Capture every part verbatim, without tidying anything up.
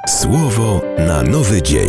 Słowo na nowy dzień.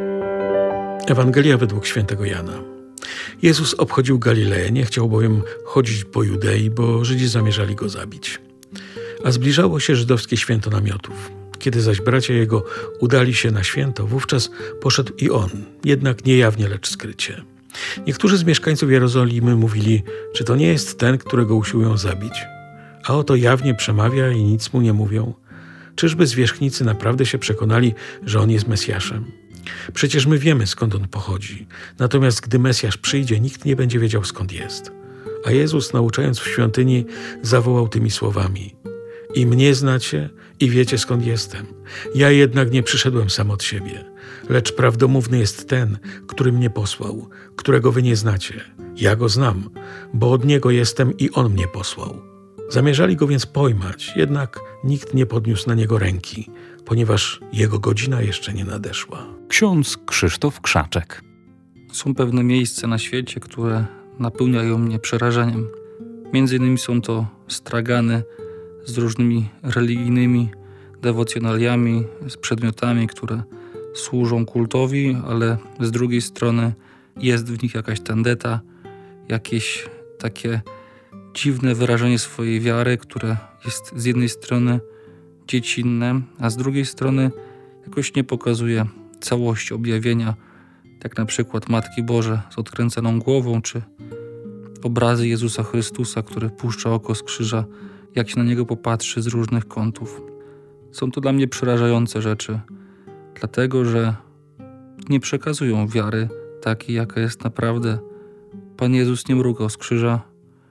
Ewangelia według świętego Jana. Jezus obchodził Galileję, nie chciał bowiem chodzić po Judei, bo Żydzi zamierzali go zabić. A zbliżało się żydowskie święto namiotów. Kiedy zaś bracia jego udali się na święto, wówczas poszedł i on, jednak nie jawnie, lecz skrycie. Niektórzy z mieszkańców Jerozolimy mówili, czy to nie jest ten, którego usiłują zabić? A oto jawnie przemawia i nic mu nie mówią. Czyżby zwierzchnicy naprawdę się przekonali, że on jest Mesjaszem? Przecież my wiemy, skąd on pochodzi. Natomiast gdy Mesjasz przyjdzie, nikt nie będzie wiedział, skąd jest. A Jezus, nauczając w świątyni, zawołał tymi słowami: I mnie znacie i wiecie, skąd jestem. Ja jednak nie przyszedłem sam od siebie, lecz prawdomówny jest ten, który mnie posłał, którego wy nie znacie. Ja go znam, bo od niego jestem i on mnie posłał. Zamierzali go więc pojmać, jednak nikt nie podniósł na niego ręki, ponieważ jego godzina jeszcze nie nadeszła. Ksiądz Krzysztof Krzaczek. Są pewne miejsca na świecie, które napełniają mnie przerażeniem. Między innymi są to stragany z różnymi religijnymi dewocjonaliami, z przedmiotami, które służą kultowi, ale z drugiej strony jest w nich jakaś tandeta, jakieś takie dziwne wyrażenie swojej wiary, które jest z jednej strony dziecinne, a z drugiej strony jakoś nie pokazuje całości objawienia, jak na przykład Matki Boże z odkręconą głową, czy obrazy Jezusa Chrystusa, który puszcza oko z krzyża, jak się na niego popatrzy z różnych kątów. Są to dla mnie przerażające rzeczy, dlatego że nie przekazują wiary takiej, jaka jest naprawdę. Pan Jezus nie mrugał z krzyża,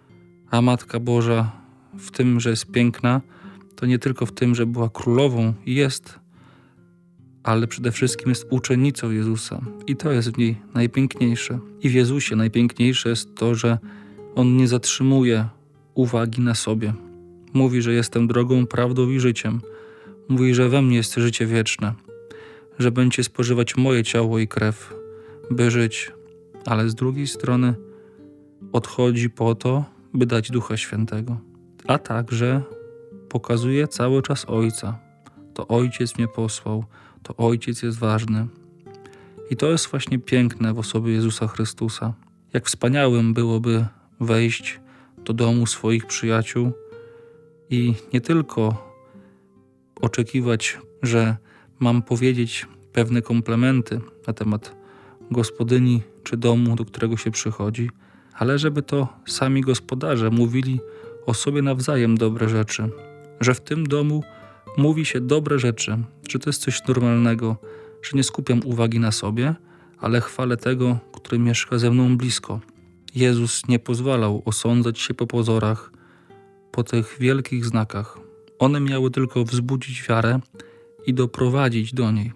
a Matka Boża w tym, że jest piękna, to nie tylko w tym, że była królową i jest, ale przede wszystkim jest uczennicą Jezusa. I to jest w niej najpiękniejsze. I w Jezusie najpiękniejsze jest to, że On nie zatrzymuje uwagi na sobie. Mówi, że jestem drogą, prawdą i życiem. Mówi, że we mnie jest życie wieczne, że będzie spożywać moje ciało i krew, by żyć. Ale z drugiej strony odchodzi po to, by dać Ducha Świętego. A także pokazuje cały czas Ojca. To Ojciec mnie posłał, to Ojciec jest ważny. I to jest właśnie piękne w osobie Jezusa Chrystusa. Jak wspaniałym byłoby wejść do domu swoich przyjaciół i nie tylko oczekiwać, że mam powiedzieć pewne komplementy na temat gospodyni czy domu, do którego się przychodzi, ale żeby to sami gospodarze mówili o sobie nawzajem dobre rzeczy, że w tym domu mówi się dobre rzeczy, że to jest coś normalnego, że nie skupiam uwagi na sobie, ale chwalę tego, który mieszka ze mną blisko. Jezus nie pozwalał osądzać się po pozorach, po tych wielkich znakach. One miały tylko wzbudzić wiarę i doprowadzić do niej.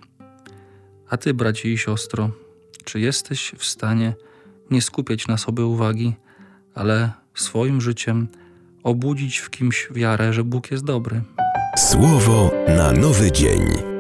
A ty, bracie i siostro, czy jesteś w stanie nie skupiać na sobie uwagi, ale swoim życiem obudzić w kimś wiarę, że Bóg jest dobry? Słowo na nowy dzień.